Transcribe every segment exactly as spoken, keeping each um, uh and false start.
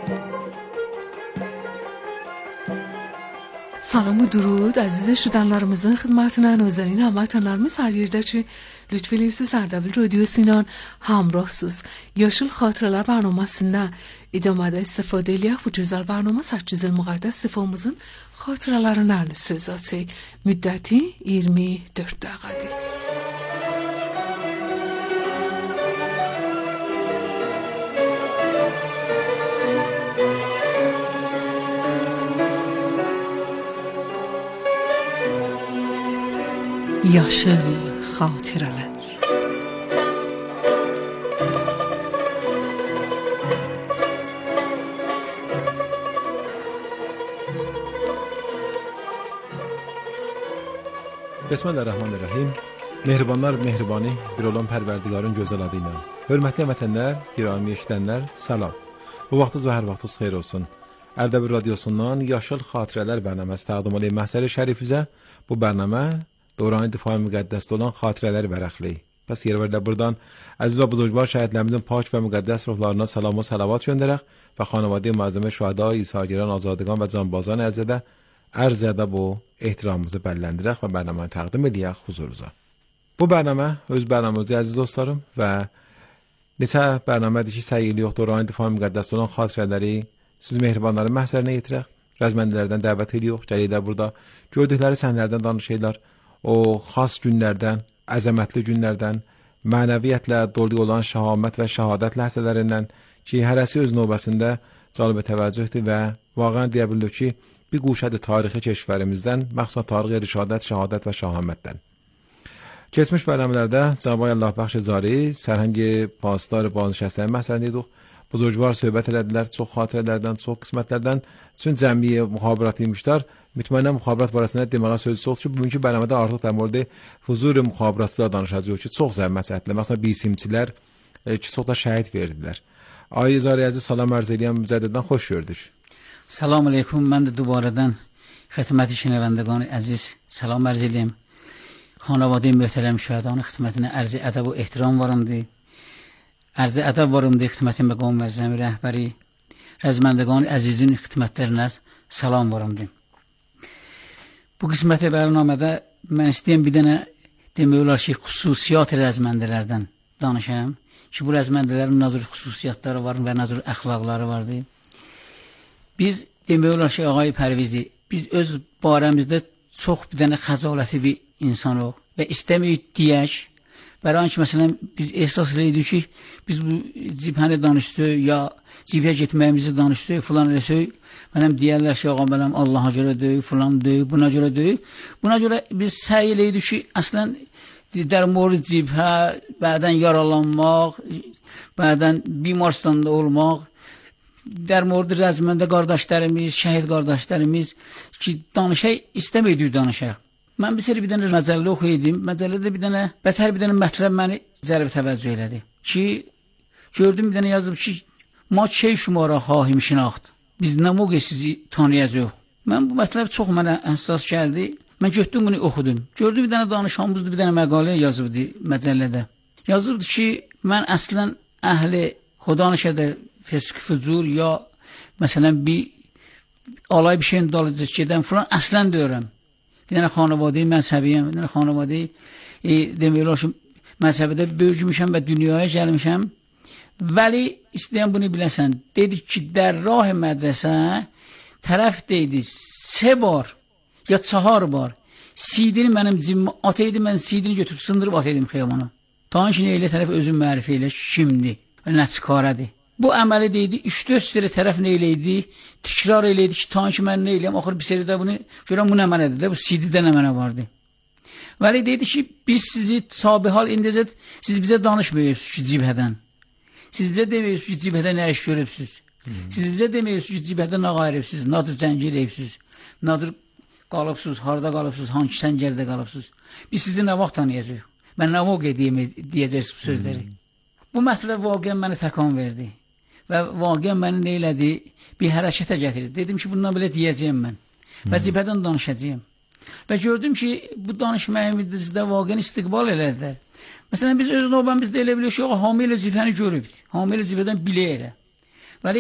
Salam ve durud aziz şudanlarımızın xidmətinə nazarin hamvətənlərimiz hər yerdə ki, lütf edirsiniz Ərdəbil Radio Sinan hamrahsız. Yaşıl Xatirələr bərnamasında idamada istifadə eləyək bu gözəl bərnamə sekiz il müqəddəs sifamızın xatirələrindən söz açıq. Müddəti iyirmi dörd dəqiqədir. Yaşıl xatirələr. Bismillahirrahmanirrahim. Mehribanlar mehribani bir olan Pərverdigarın gözəl adı ilə. Hörmətli vətənlər, girami eşidənlər, salam. Bu vaxtınız və hər vaxtınız xeyir olsun. Ərdəbil Radyosundan Yaşıl Xatirələr bərnaməsi təqdim olunur. Məhsəri şərifizə bu bərnamə Dövran-ı Difai müqəddəsdə olan xatirələr vərəqli. Bəs yer verdə buradan əziz və buzurgvar şəhidlərimizin pak və müqəddəs ruhlarına salam və salavat göndərək və xanəvadə məzəmə şühada, İsa'giran, azadəgan və canbazan əzədə ərzədə bu ehtiramımızı bəlləndirək və bərnamanı təqdim edək huzurunuza. Bu bərnamə öz bərnaməmizdir əziz dostlarım və neçə bərnamədir ki, səy eləyirik Dövran-ı Difai müqəddəsdə olan xatirələri siz mehribanların məhzərinə yetirək, rəzməndilərdən dəvət edirik, gələklər burada gördükləri səhnələrdən danışırlar. O xas günlərdən, əzəmətli günlərdən, mənəviyyətlə dolu olan şəhamət və şəhadət ləhzələrindən ki, hərəsi öz növbəsində cəlb təvəccühdür və vaqəən deyə bilirik ki, bir quşədir tarixi keşfərimizdən, məxsusən tarixi rişadət, şəhadət və şəhamətdən. Keçmiş bərnamələrdə Cənab-ı Allah bəxş cari, sərhəngi paslar, bazınşəstlərin məhsəlində idik. Buzurgvar söhbət elədilər, çox xatirələrdən, çox qismətlərdən, üçün cəmiyə müxabirat imişlər. Mütməinən müxabirat barəsində deməyə sözü oldu ki, bugünkü bərnamədə artıq dəmorda huzur müxabiratçılar danışacaq ki, çox zəhmət çəkdilər. Məsələn, bisimçilər ki, çox da şəhid verdilər. Ay İzariyəzi salam ərz eləyəm, mücəddidən xoş gördük. Salam aleykum, mən də dubarədən xidməti şənəvəndəqani əziz salam ərz eləyəm. Xanəvadə möhtərəm şəhədanı xidmətinə ərz ədəb və ehtiram varımdır. Ərz ədəb varımdır xidmətin məqam məzzəmi rəhbəri, rəzməndəqani əzizin xidmətlərinə salam varımdır. Bu qisməti bərnamədə mən istəyəm bir dənə demək olar ki, xüsusiyyat rəzməndələrdən danışayım ki, bu rəzməndələrin nazır xüsusiyyatları var və nazır əxlaqları vardır. Biz demək olar ki, ağay Pərvizi, biz öz barəmizdə çox bir dənə xəcaləti bir insanıq və istəməyik deyək. Bəran ki, məsələn, biz ehsas edirik ki, biz bu cibhəni danışdıq, ya cibhə getməyimizi danışdıq, filan eləsək, mənəm deyərlər ki, ağam, mənəm Allaha görə döyük, filan döyük, buna görə döyük. Buna görə biz səy eləydik ki, əslən, dərmor cibhə, bədən yaralanmaq, bədən bimarstanda olmaq, dərmorda rəzməndə qardaşlarımız, şəhid qardaşlarımız ki, danışaq, istəməydik danışaq. Mən bir seri bir dənə məcəllə oxuyaydım. Məcəllədə bir dənə, bətər bir dənə mətləb məni cəlb təvəccüh elədi. Ki, gördüm bir dənə yazıb ki, ma şey şumara xahim şinaxt. Biz nə moqe sizi tanıyacaq. Mən bu mətləb çox mənə həssas gəldi. Mən götdüm bunu oxudum. Gördüm bir dənə danışanımızda bir dənə məqalə yazıbdı məcəllədə. Yazıbdı ki, mən əslən əhli xudanışədə fisk fücur ya məsələn bir alay bir şeyin dalıcı gedən filan əslən deyirəm. Bir dənə xanəvadə məzhəbiyəm, bir dənə xanəvadə e, demək olar ki, məzhəbədə böyümüşəm və dünyaya gəlmişəm. Vəli istəyən bunu biləsən. Dedi ki, در راه مدرسه tərəf deydi, سه بار ya çahar bar. Sidini mənim cibimə ataydı, mən sidini götürüb sındırıb ataydım xiyamana. Tanışın elə tərəf özün mərifə elə kimdir və nə çıxaradı. Bu əməli deydi, üç dörd seri tərəf nə eləydi, tikrar eləydi ki, tanışı mən nə eləyəm, axır bir seridə bunu görəm, bu nə mənədir də, bu C D-də nə mənə vardı. Vəli deydi ki, biz sizi sabihal indizət, siz bizə danışmıyorsunuz ki, cibhədən. Siz bizə demiyorsunuz ki, cibhədə nə iş görübsünüz. Siz bizə demiyorsunuz ki, cibhədə nə qayırıbsınız, nadır zənci eləyibsiniz, nadır qalıbsınız, harada qalıbsınız, hangi səngərdə qalıbsınız. Biz sizi nə vaxt tanıyacaq, mən nə vaxt deyəcəksiniz bu sözləri. Bu mətləb vaqiyən məni təkan verdi. Və vaqiyən məni nə elədi, bir hərəkətə gətirdi. Dedim ki, bundan belə deyəcəyəm mən və cibhədən danışacağım. Və gördüm ki, bu danışməyimizdə vaqiyən istiqbal elədilər. Məsələn, biz öz növbəmizdə elə biliyoruz ki, hamı ilə cibhəni görüb, hamı ilə cibhədən bilə elə. Vəli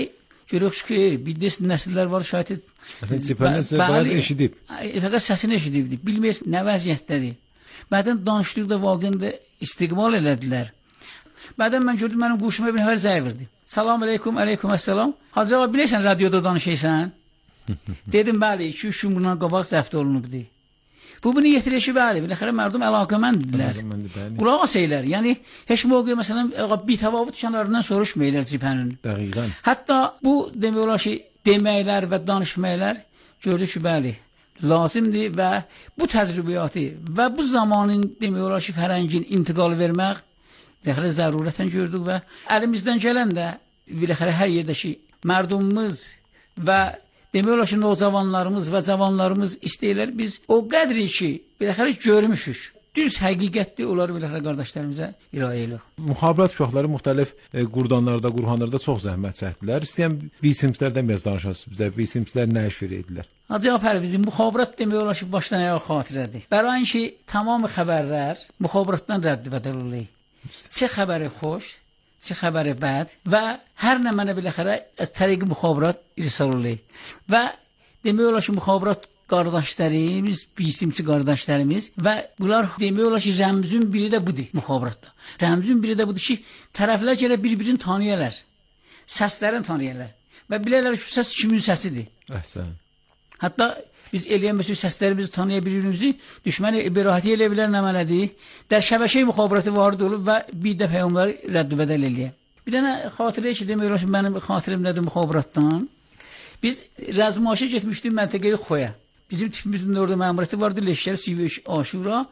Görürük ki, bir desin nəsillər var, şahid. Məsələn, cibhəndən sizə bayaq eşidib. Fəqət səsini eşidibdi. Bilməyiz nə vəziyyətdədir. Bədən danışdıqda vaqən də istiqbal elədilər. Bədən mən gördüm, mənim quşuma bir nəfər zəng verdi. Salam aleykum, aleykum əssalam. Hacı ağa, bilirsən, radioda danışıysan? Dedim, bəli, iki üç gün bundan qabaq zəft olunubdur. Bu, bunu yetirir bəli, biləxərə mərdum əlaqəməndirlər. Qulaq asaylar, yəni, heç mövqə, məsələn, bir təvabut kənarından soruşmayırlar cibhənin. Dəqiqən. Hətta bu, demək olar ki, deməklər və danışmaylar, gördük ki, bəli, lazımdır və bu təcrübəyatı və bu zamanın, demək olar ki, fərəngin intiqal vermək, biləxərə zərurətən gördük və əlimizdən gələn də, biləxərə hər yerdəki mərdumumuz və demək olar ki, nocavanlarımız və cavanlarımız istəyirlər, biz o qədri ki, biləxərə görmüşük. Düz həqiqətli onları biləxərə qardaşlarımıza irayə edirik. Müxabirət uşaqları müxtəlif e, qurdanlarda, qurhanlarda çox zəhmət çəkdilər. İstəyən bisimslərdən biraz danışasınız bizə. Bisimslər nə iş verirdilər? Hacı Apər, bizim müxabirət demək olar ki, başdan ayağa xatirədir. Bərain ki, tamamı xəbərlər müxabirətdən rədd bədəl olur. Çə xəbəri xoş, çə xəbəri bəd və hər nə mənə biləxərə az təriqi müxabirət irsal olur. Və demək olar ki, müxabirət qardaşlarımız, bisimsi qardaşlarımız və bunlar demək olar ki, rəmzün biri də budur müxabirətdə. Rəmzün biri də budur ki, tərəflər gələ bir-birini tanıyarlar, səslərini tanıyarlar və bilərlər ki, səs kimin səsidir. Əhsən. Hətta biz eləyən məsəl səslərimizi tanıya bilirimizi düşməni ibarəti elə bilər nə mənədir. Dər şəbəkəyə müxabirəti varid olub və bir də peyğəmbərləri rədd bədəl eləyir. Bir dənə xatirə ki, demək ki, mənim xatirim nədir müxabirətdən? Biz rəzmaşa getmişdik məntəqəyə Xoya. Bizim tipimizin orada məmuriyyəti vardı, leşkər, Siviş, Aşura.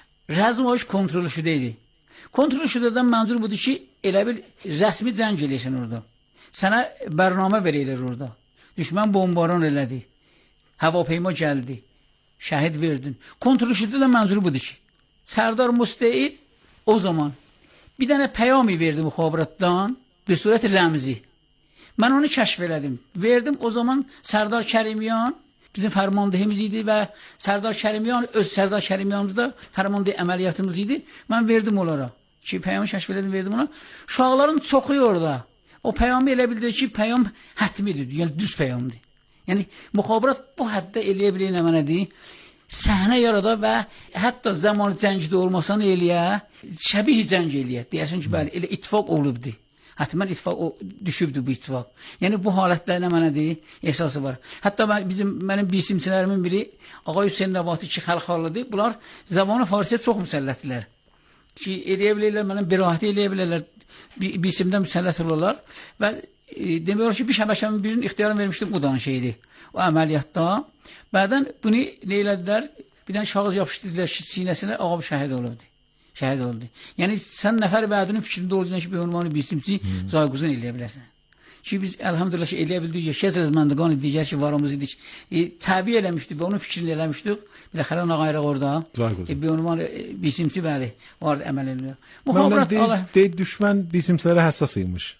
Rəzmaş kontrolü şüdəydi. Kontrolü şüdədən mənzur budur ki, elə bir rəsmi cəng eləyəsən orada. Sənə bərnamə verəylər orada. Düşmən bombaran elədi. Havapeyma gəldi. Şəhid verdin. Kontrol şüddə də mənzuru budur ki, Sərdar Müstəid o zaman bir dənə peyami verdi müxabirətdən bir surət rəmzi. Mən onu kəşf elədim. Verdim o zaman Sərdar Kərimyan bizim fərmandehimiz idi və Sərdar Kərimyan öz Sərdar Kərimyanımızda fərmandeh əməliyyatımız idi. Mən verdim onlara. Ki peyamı kəşf elədim, verdim ona. Uşaqların çoxu orada. O peyamı elə bildi ki, peyam hətmidir, yəni düz peyamdır. Yəni, müxabirət bu həddə eləyə biləyən əmənədir, səhnə yarada və hətta zaman cəngdə olmasan eləyə, şəbih cəng eləyə, deyəsən ki, bəli, elə ittifaq olubdur. Hətmən ittifaq o, düşübdür bu ittifaq. Yəni, bu halətlərin əmənədir, əsası var. Hətta mən, bizim, mənim bisimçilərimin biri, Ağa Hüseyin Nəbati ki, xəlxalıdır, bunlar zamanı Farsiyə çox müsəllətdilər. Ki, eləyə bilirlər, mənim birahəti eləyə bilirlər, bisimdə müsəllət olurlar və E, demək ki, bir şəbəkəmin birinin ixtiyarını vermişdim, o da şeydi, o əməliyyatda. Bədən bunu neylədilər, bir dənə şahız yapışdırdılar ki, sinəsinə, ağa bir şəhid olubdu. Şəhid olubdu. Yəni, sən nəfər bəədinin fikrində olacaq ki, bir ünvanı bisimsi cayguzun eləyə biləsən. Ki, biz əlhamdülillah ki, eləyə bildik ki, Şəzrəz Məndəqani digər ki, varımız idik, e, təbi eləmişdik və onun fikrini eləmişdik. Bir də xələn ağayrıq orada. E, bir ünvanı e, bisimsi bəli, vardı əməl edilir. Müxabirət Allah... deyil, düşmən bisimslərə həssasıymış.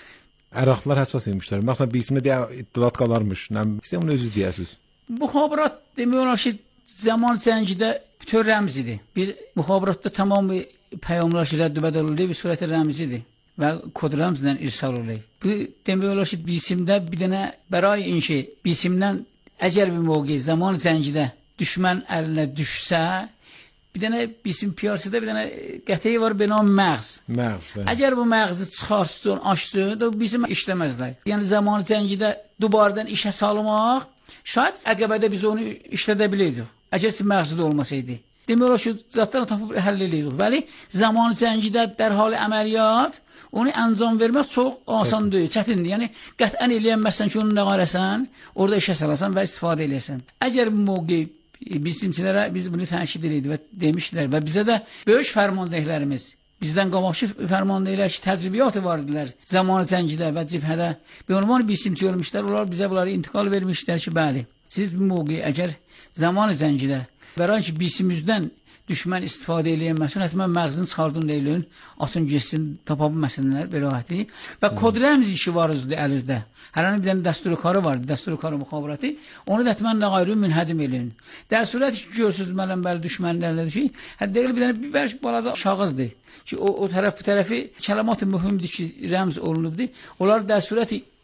Əraqlar həssas imişlər. Məsələn, bisimə deyə iddilat qalarmış. İstəyəm, onu özünüz deyəsiniz. Müxabirət demək olar ki, zaman cəngidə bütün rəmzidir. Biz müxabirətdə tamamı peyğəmbərlər ki, rədd bədəl oldu, bir surəti rəmzidir və kod rəmzdən irsal oldu. Bu demək olar ki, bisimdə bir dənə bəray inşi, bisimdən əgər bir mövqe zaman cəngidə düşmən əlinə düşsə, bir dənə bisim piyasada bir dənə qəteyi var, benam məğz. Məğz, bəli. Əgər bu məğzi çıxarsın, açsın, da bizim işləməzlər. Yəni, zamanı cəngidə dubardan işə salmaq, şayad əqəbədə biz onu işlədə bilirdik. Əgər siz məğzi də olmasaydı. Demək olar ki, zatlarını tapıb həll edirdik. Bəli, zamanı cəngidə dərhali əməliyyat, onu əncam vermək çox asan deyil, çətindir. Yəni, qətən eləyənməzsən ki, onu nə qarəsən, orada işə salasan və istifadə eləyəsən. Əgər bu mövqe bisimçilərə biz bunu tənşid edirdik və demişdilər və bizə də böyük fərmandehlərimiz, bizdən qabaqçı fərmandehlər ki, təcrübiyyatı vardılar zamanı cəngidə və cibhədə bir ünvan bisimçi olmuşlar, onlar bizə bunları intiqal vermişlər ki, bəli, siz bu mövqeyi əgər zamanı cəngidə bəran ki, bisimizdən düşmən istifadə eləyən məsələn, həttəmən məğzini çıxardın deyilin, atın geçsin, tapa bilməsinlər, berahəti və kod rəmzi işi var üzdə, əlinizdə. Hərənin bir dənə dəsturu karı vardı, dəsturu karı müxabirəti, onu da həttəmən nə qayrı münhədim eləyin. Dər surət ki, görsünüz mənəm bəli düşmənlərlədir ki, hətta deyil bir dənə bir bəlkə balaca şağızdır ki, o, o tərəf bu tərəfi kəlamat-ı mühümdir ki, rəmz olunubdur. Onlar dər surəti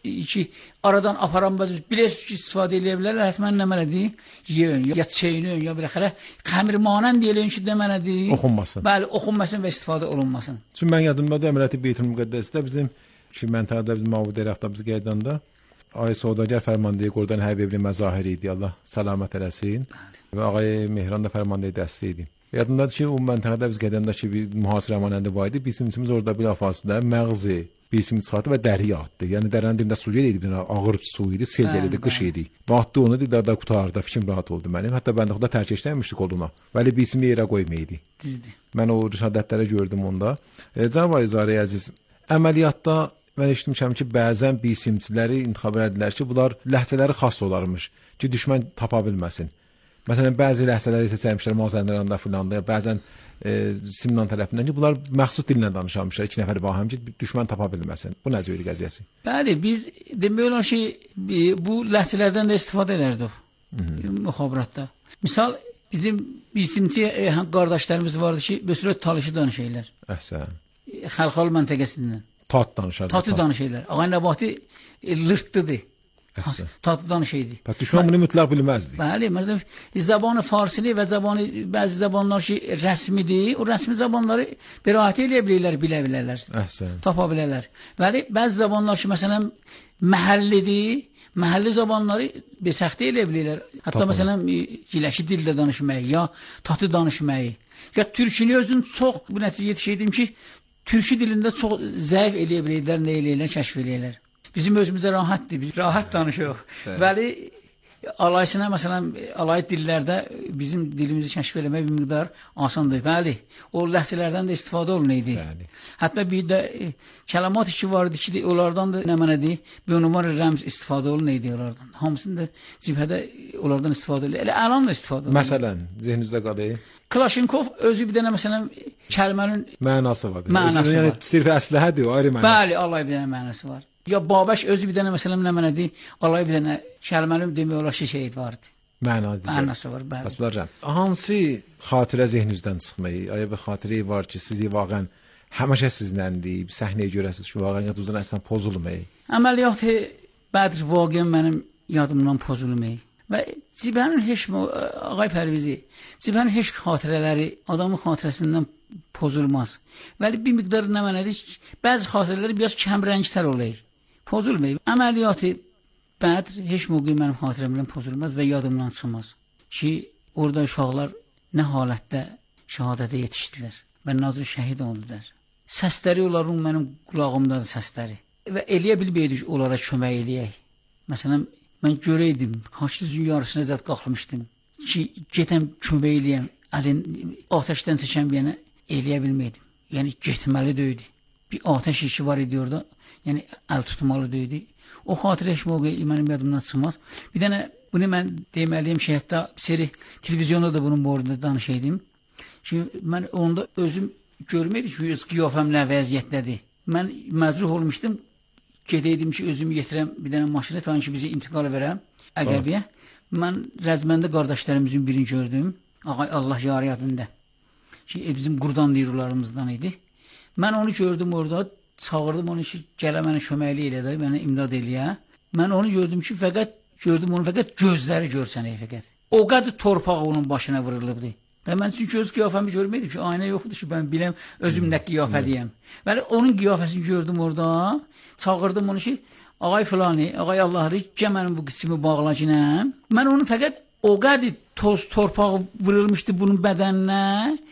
ki, aradan aparan bilirsiniz ki, istifadə edə bilərlər. Həttəmən nə mənədir? Yeyün, ya çeynün, ya biləxərə xəmirmanən deyilən ki, demənədir. Oxunmasın. Bəli, oxunmasın və istifadə olunmasın. Çünki mən yadımdadır, Əməliyyatı Beytül Müqəddəsdə bizim ki, məntəqədə bizim Mavud Rəxtə biz qeydanda Ağay Sodagər fərmandeyi Qurdan Həbibli məzahiri idi. Allah səlamət eləsin. Və Ağay Mehran da fərmandeyi dəstə idi. Yadımdadır ki, o məntəqədə biz qeydanda ki, bir mühasirə əmanəndi var idi. Bizim içimiz orada bir afasında məğzi, bizim çıxartdı və dəri atdı. Yəni dərənin dibində su gedirdi, ağır su idi, sel gəlirdi, qış idi. Vaxtı onu didada qutardı, fikrim rahat oldu mənim. Hətta bəndə xuda tərk etmişdik oluna. Vəli bizim yerə qoymaydı. Mən o rişadətləri gördüm onda. E, Cənab Ayzari əziz, əməliyyatda mən eşitmişəm ki, bəzən bisimçiləri intiqab edilər ki, bunlar ləhcələri xas olarmış ki, düşmən tapa bilməsin. Məsələn, bəzi ləhcələri seçərmişlər Mazəndaranda filan da, bəzən e, Simnan tərəfindən ki, bunlar məxsus dillə danışarmışlar, iki nəfər bahəm ki, düşmən tapa bilməsin. Bu nə cür qəziyyəsi? Bəli, biz demək olar ki, bu ləhcələrdən də istifadə edərdik müxabiratda. Misal, bizim bisimçi e, qardaşlarımız vardı ki, Büsrət Talişi danışırlar. Əhsən. Xəlxal məntəqəsindən. Tat danışarlar. Tatı danışırlar. Ağay Nəbati e, lırtdıdır. Tatlı danışıydı. Düşman bunu mütləq bilməzdi. Bəli, məsələn, zabanı farsili və zabanı, bəzi zabanlar ki, rəsmidir, o rəsmi zabanları bəraət eləyə bilirlər, bilə bilərlər. Əhsən. Tapa bilərlər. Bəli, bəzi zabanlar ki, məsələn, məhəllidir, məhəlli zabanları bəsəxtə eləyə bilirlər. Hətta, Tapa. Məsələn, giləşi dildə danışmayı, ya tatı danışmayı, ya türkünü özünün çox, bu nəticə yetişəydim ki, türkü dilində çox zəif eləyə bilirlər, nə eləyirlər, kəşf eləyirlər. Bizim özümüzə rahatdır, biz rahat danışıyoruz. Bəli, alaysına, məsələn, alay dillərdə bizim dilimizi kəşf eləmək bir miqdar asandır. Bəli, o ləhcələrdən də istifadə olunaydı. Hətta bir də e, kəlamat işi vardı ki, onlardan da nə mənədir, bir ünvan rəmz istifadə olunaydı onlardan. Hamısını da cibhədə onlardan istifadə olunaydı. Elə əlan da istifadə olunaydı. Məsələn, zihninizdə qadı? Klashenkov özü bir dənə, məsələn, kəlmənin mənası var. Mənası var. Yəni, sirf əsləhədir, o ayrı mənası. Bəli, alay bir dənə mənası var. Ya Babəş özü bir dənə, məsələn, nə mənədir, alay bir dənə kəlmənin demək olar ki, şeyid vardı. Mənası, mənası var, bəli. Bəsbələcəm. Hansı xatirə zehninizdən çıxmayı, aya bir xatirə var ki, sizi vaqən həmişə sizinləndir, bir səhnəyə görəsiniz ki, vaqən yadınızdan əslən pozulmayı? Əməliyyatı Bədr vaqən mənim yadımdan pozulmayı. Və cibhənin heç, Ağay Pərvizi, cibhənin heç xatirələri adamın xatirəsindən pozulmaz. Vəli bir miqdar nə mənədir, bəzi xatirələri biraz kəmrəngtər olayır. Pozulmayıb. Əməliyyatı Bədr heç müqim mənim xatirəmdən pozulmaz və yadımdan çıxmaz. Ki, orada uşaqlar nə halətdə şəhadətə yetişdilər və nazır şəhid oldular. Səsləri onların mənim qulağımdadır səsləri. Və eləyə bilməydik onlara kömək eləyək. Məsələn, mən görəydim, xaçlıcın yarısına zət qalxmışdım ki, getəm kömək eləyəm, əlin ateşdən çəkən bir yana eləyə bilməydim. Yəni, getməli döydü. Bir ateş işi var idi orada, yəni əl tutmalı döydü. O xatirə heç mövqeyi mənim yadımdan çıxmaz. Bir dənə, bunu mən deməliyim ki, hətta seri televizyonda da bunun borunda danışaydım. Şimdi mən onda özüm görməydim ki, öz qiyafəm nə vəziyyətdədir. Mən məcruh olmuşdum, gedəydim ki, özümü getirəm bir dənə maşını, tanı ki, bizi intiqal verəm Əqəbiyə. Mən Rəzməndə qardaşlarımızın birini gördüm. Ağay Allah yarı yadında. Ki, e, bizim qurdan deyirlarımızdan idi. Mən onu gördüm orada, çağırdım onu ki, gələ mənə köməkli elədi, mənə imdad eləyə. Mən onu gördüm ki, fəqət gördüm onu, fəqət gözləri görsənək fəqət. O qədər torpaq onun başına vurulubdu. Və mən çünki öz qiyafəmi görməydim ki, aynə yoxdur ki, mən biləm özüm nə qiyafədiyəm. Bəli, onun qiyafəsini gördüm orada, çağırdım onu ki, ağay filani, ağay Allah'ı, gəl mənim bu qismi bağla ki, nə? Mən onun fəqət o qədər toz torpaq vurulmuşdu bunun bədəninə,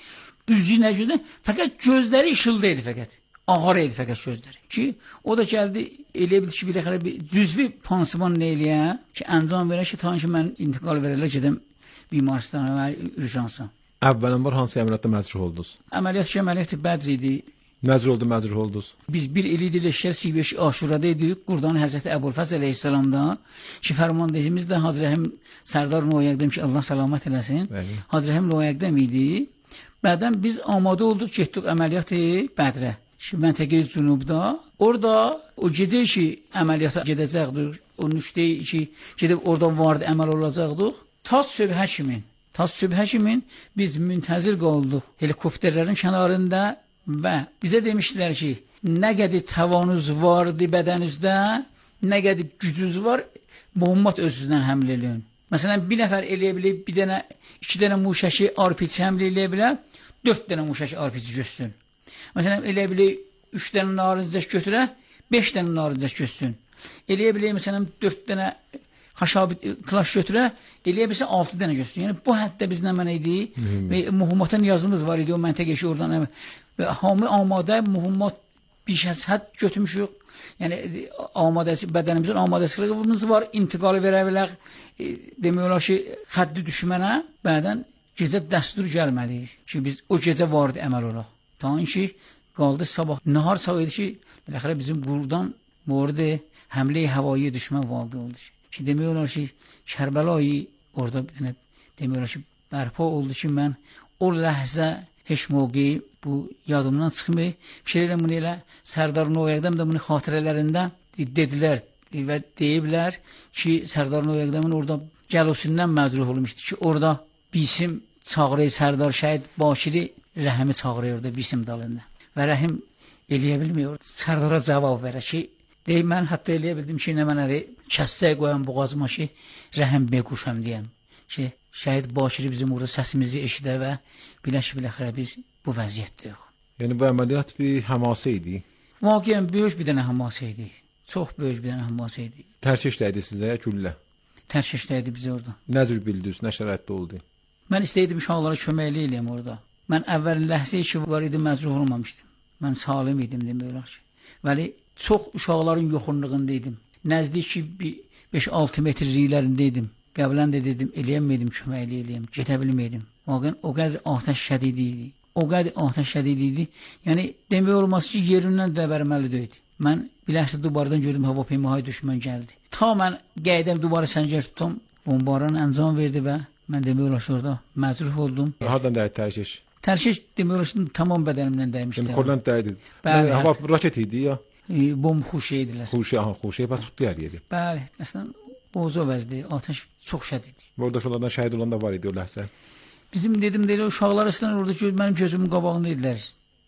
üzünə görə, fəqət gözləri işıldı idi fəqət. Ağır idi fəqət gözləri. Ki, o da gəldi, eləyə bildi ki, bir dəxələ bir cüzvi pansiman eləyə, ki, əncam verə ki, tanı ki, mən intiqal verələ gedəm bimaristana və ürjansa. Əvvələn var, hansı əməliyyatda məcruh oldunuz? Əməliyyat ki, əməliyyatı Bədr idi. Məcruh oldu, məcruh oldunuz. Biz bir il idi leşkər Siveş Aşurada idik, Qurdan Həzrəti Əbulfəz əleyhissalamda, ki, fərmandehimiz də Hazrəhim Sərdar Noyəqdəm ki, Allah salamat eləsin. Hazrəhim Noyəqdəm idi. Bədən biz amada olduq, getdik əməliyyatı Bədrə. Şimdi məntəqə cünubda, orada o gecə ki, əməliyyata gedəcəkdik, o nüştəyi ki, gedib oradan vardı, əməl olacaqdik. Tas sübhə kimin, tas sübhə kimin biz müntəzir qaldıq helikopterlərin kənarında və bizə demişdilər ki, nə qədər tavanız vardı bədənizdə, nə qədər gücünüz var, mühimmat özünüzdən həml eləyin. Məsələn, bir nəfər eləyə bilir, bir dənə, iki dənə muşəki arpiç həml eləyə bilər, dörd dənə muşəki arpiç göstərin. Məsələn, eləyə bilir, üç dənə narıncəş götürə, beş dənə narıncəş göstərin. Eləyə bilir, məsələn, dörd dənə xaşabi klaş götürə, eləyə bilsə altı dənə göstərin. Yəni, bu həddə biz nə mənə idi və mühimmatın yazımız var idi, o məntəqə işi oradan. Və hamı amadə, mühimmat bir şəs hədd götürmüşük. Yəni, amadəsi, bədənimizin amadəsiliyimiz var, intiqalı verə bilər, e, demək olar ki, xəddi düşmənə, bədən gecə dəstur gəlmədi ki, biz o gecə vardı əməl olaq. Tanın ki, qaldı sabah, nahar sağ idi ki, biləxərə bizim buradan vardı, həmlə-i havayı düşmən vaqı oldu ki. Ki, demək olar ki, Kərbəlayı orada, demək olar ki, bərpa oldu ki, mən o ləhzə heç mövqeyi bu yadımdan çıxmır. Fikirlə bunu elə Sərdar Noyəqdəm də bunu xatirələrində dedilər və deyiblər ki, Sərdar Noyəqdəmin orada gəlosindən məzruh olmuşdu ki, orada bisim çağırır Sərdar Şəhid Bakiri Rəhimi çağırırdı bisim dalında. Və Rəhim eləyə bilmiyor. Sərdara cavab verə ki, deyib, mən hətta eləyə bildim ki, nə mənədir, kəssə qoyan boğazıma ki, Rəhim bequşam deyəm ki, Şəhid Bakiri bizim orada səsimizi eşidə və biləş biləxərə biz bu vəziyyətdəyik. Yəni bu əməliyyat bir həmasə idi? Vaqiən böyük bir dənə həmasə idi. Çox böyük bir dənə həmasə idi. Tərkəşdə idi sizə, güllə? Tərkəşdə idi bizə orada. Nə cür bildiniz, nə şəraitdə oldu? Mən istəyirdim uşaqlara köməkli eləyəm orada. Mən əvvəl ləhsə işi var idi, məzruh olmamışdım. Mən salim idim demək olar ki. Vəli çox uşaqların yoxunluğunda idim. Nəzdiki beş altı metrliklərində idim. Qəblən də dedim, eləyəməydim, köməkli eləyəm, gedə bilməydim. Vaqən o qədər atəş şədidi idi. O qədər atəş şədidi idi. Yəni, demək olmaz ki, yerindən dəbərməli döydü. Mən biləhsə dubardan gördüm, hava peymahay düşmən gəldi. Ta mən qeydəm dubarı səncər tutam, bombaran əncam verdi və mən demək olar ki, orada məzruh oldum. Hardan dəydi tərkiş? Tərkiş demək olar ki, tamam bədənimdən dəymişdi. Yəni, kordan dəydi. Bəli. Hava raket idi ya? E, bomb xuşi idilər. Xuşi, aha, xuşi, bəs tutdu yer yeri. Bəli, əslən, boza vəzdi, atəş çox şədid. Orada şunlardan şəhid olan da var idi o ləhsə. Bizim dedim deyil, uşaqlar əslən orada ki, mənim gözümün qabağında idilər.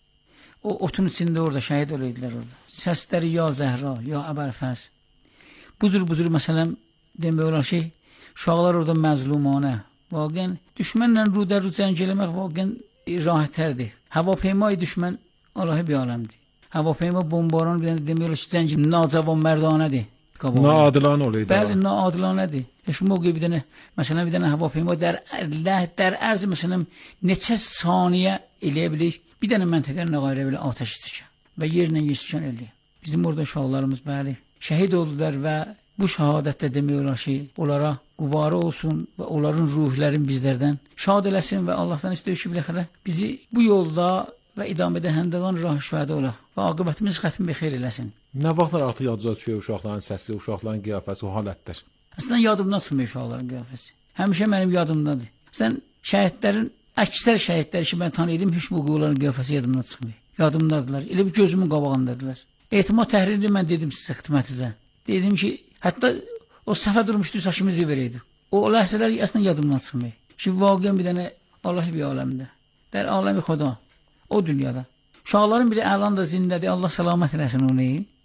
O otun içində orada şəhid olaydılar orada. Səsləri ya Zəhra, ya Əbərfəz. Buzur-buzur məsələn demək olar ki, uşaqlar orada məzlumanə. Vaqən düşmənlə rudər cəng eləmək vaqən rahətərdir. Hava peymayı düşmən Allahı bir aləmdir. Hava peyma bombaran bir demək olar ki, cəng nacavan mərdanədir. Naadilanə olaydı. Bəli, naadilanədir. Heç mövqe bir dənə, məsələn, bir dənə hava peyma dər, dər ərzi, məsələn, neçə saniyə eləyə bilir, bir dənə məntəqənin ağayra belə atəş istəkən və yerlə yesəkən eləyir. Bizim orada uşaqlarımız, bəli, şəhid oldular və bu şəhadətdə demək olar ki, onlara quvarı olsun və onların ruhlərin bizlərdən şad eləsin və Allahdan istəyir ki, biləxərə bizi bu yolda və idamədə həndəqan rah şühədə olaq və aqibətimiz xətm bexeyr eləsin. Nə vaxtlar artıq yadınıza düşüyor uşaqların səsi, uşaqların qiyafəsi, o halətlər? Əslən, yadımdan çıxmıyor uşaqların qiyafəsi. Həmişə mənim yadımdadır. Sən şəhidlərin, əksər şəhidləri ki, mən tanıydım, heç müqoların qiyafəsi yadımdan çıxmıyor. Yadımdadılar, elə bir gözümün qabağındadılar. Etimad təhririni mən dedim sizə, xidmətinizə. Dedim ki, hətta o səhvə durmuşdu, saçımızı verəydi. O ləhsələr əslən yadımdan çıxmıyor. Ki, vaqiən bir dənə Allah bir aləmdə. Dər aləmi xoda, o dünyada. Uşaqların biri əlan da zindədir, Allah səlamət eləsin onu.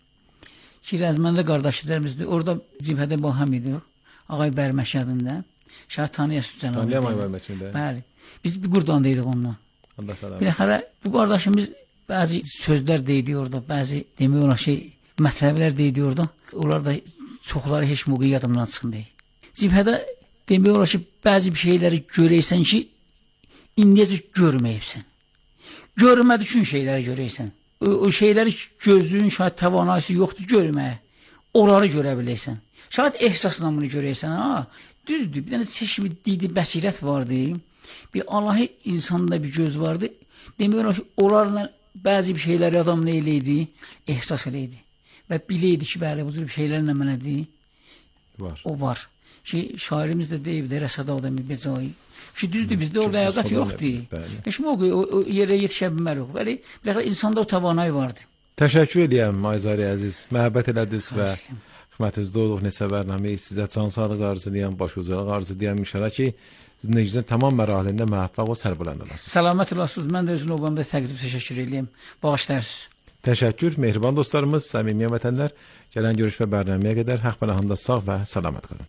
Ki, Rəzməndə qardaşlarımızdır, orada cibhədə baham idi, Ağay Bərməş adında. Şəhət tanıyasız cənabı. Tanıyam Ağay Bərməşində. Bəli, biz bir qurdandaydıq ondan. Allah səlamət. Biləxərə, bu qardaşımız bəzi sözlər deydi orada, bəzi demək olar şey, mətləblər deydi orada. Onlar da çoxları heç müqə yadımdan çıxmıyor. Cibhədə demək olar ki, bəzi bir şeyləri görəysən ki, indiyəcə görməyibsən. Görmədi üçün şeyləri görəysən. O, o şeyləri gözün şayət təvanayısı yoxdur görməyə. Onları görə biləysən. Şayət ehsasla bunu görəysən. Ha, düzdür, bir dənə çeşmi didi bəsirət vardı. Bir Allahı insanda bir göz vardı. Demək olar ki, onlarla bəzi bir şeyləri adam nə eləydi? Ehsas eləydi. Və biləydi ki, bəli, bu cür şeylərlə mənədir. Var. O var. Ki, şairimiz də deyibdir, rəsədə adamı becayı. Ki, düzdür, bizdə orada əqət yoxdur. Heç mi o, o yerə yetişə bilmərik. Bəli, biləxərə, insanda o tavanay vardı. Təşəkkür edirəm, Ayzari əziz. Məhəbbət elədiniz və xidmətinizdə olduq neçə bərnaməyi sizə can sağlıq arzulayam, baş ucalıq arzulayam. İnşallah ki, zindəginizin tamam mərahilində məhəbbət və sərbələnd olasınız. Səlamət olasınız. Mən də özün obamda təqdir təşəkkür edirəm. Bağışlarsınız. Təşəkkür, mehriban dostlarımız, səmimi vətənlər. Gələn görüş və bərnaməyə qədər haqq pənahında sağ və salamat qalın.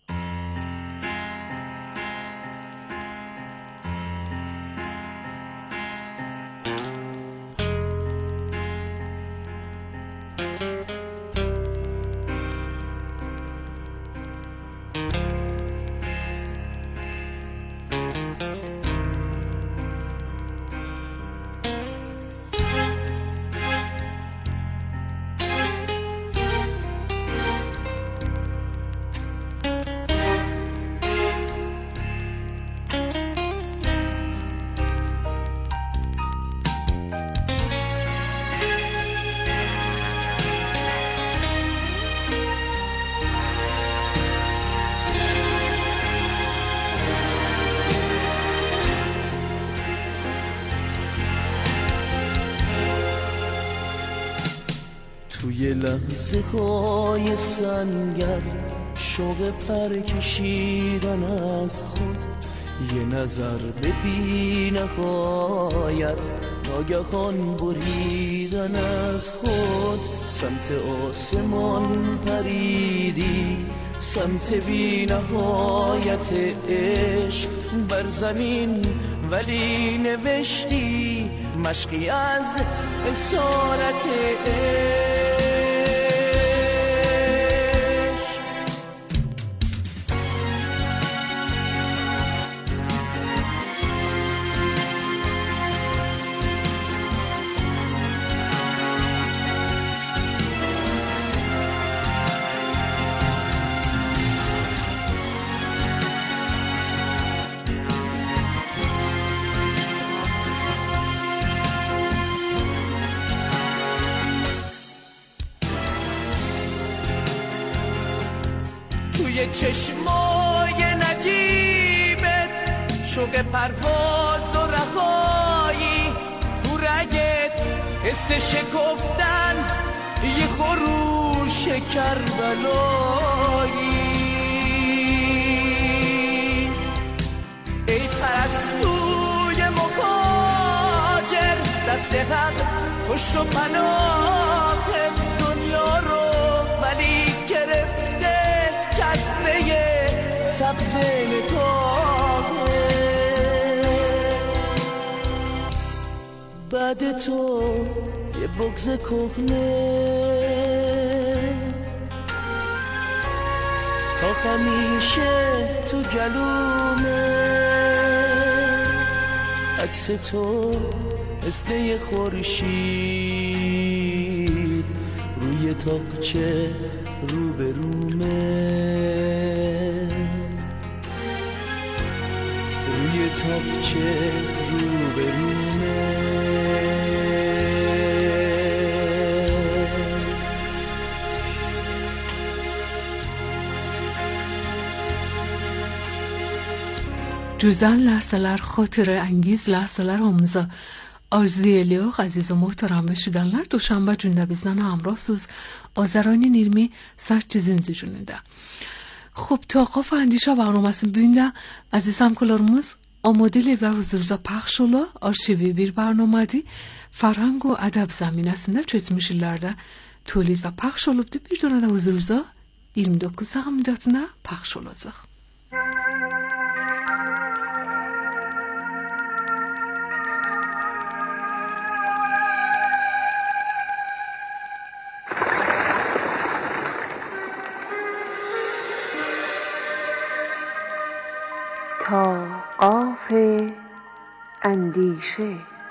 توی لحظه های سنگر شوق پر کشیدن از خود، یه نظر به بی نهایت ناگهان بریدن از خود. سمت آسمان پریدی، سمت بی نهایت عشق بر زمین، ولی نوشتی مشقی از اسارت عشق. توی چشمای نجیبت شوق پرواز و رهایی، تو رگت حس شکفتن یه خروش کربلایی. ای پرستوی مهاجر، دست حق پشت و پناهت دنیا رو ولی گرفته جذبه سبز نگاهه. بعد تو یه بغض کهنه تا همیشه تو گلومه. عکس تو مثل یه خورشید روی تاقچه رو به رومه، روی تاقچه رو به رومه. Güzel lahzalar, xotira angiz lahzalar hamıza arzu ediyoruz aziz و محترم şudanlar. Doşanba günde bizden hamrahsız Azarayın iyirmi sekizinci gününde. خب تا قاف اندیشه برنامه‌سین بینده عزیز همکارlarımız آماده لیبرار huzurda پخش ola arşivi bir برنامه‌di فرهنگ و ادب زمینəsində keçmiş illərdə tolid və پخش olubdu. Bir dönə də huzurda iyirmi doqquz saat müddətinə پخش olacaq. تا قاف اندیشه.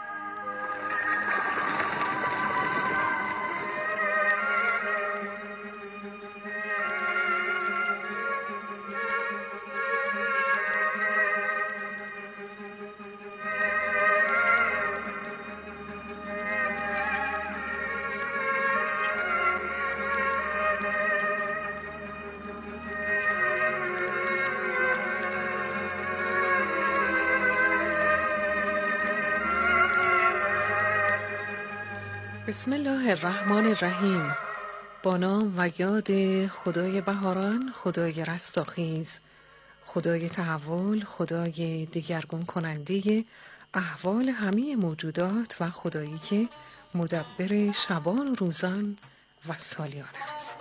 بسم الله الرحمن الرحیم. با نام و یاد خدای بهاران، خدای رستاخیز، خدای تحول، خدای دگرگون کننده احوال همه موجودات و خدایی که مدبر شبان و روزان و سالیان است.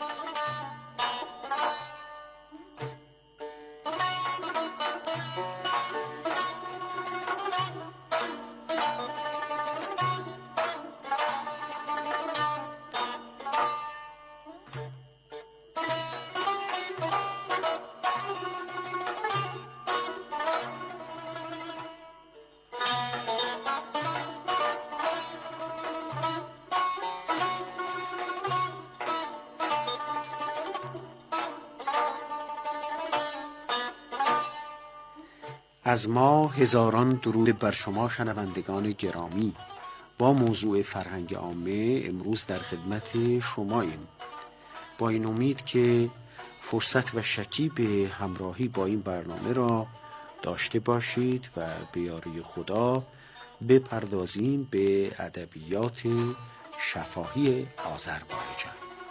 از ما هزاران درود بر شما شنوندگان گرامی. با موضوع فرهنگ عامه امروز در خدمت شماییم، با این امید که فرصت و شکیب همراهی با این برنامه را داشته باشید و به یاری خدا بپردازیم به ادبیات شفاهی آذربایجان.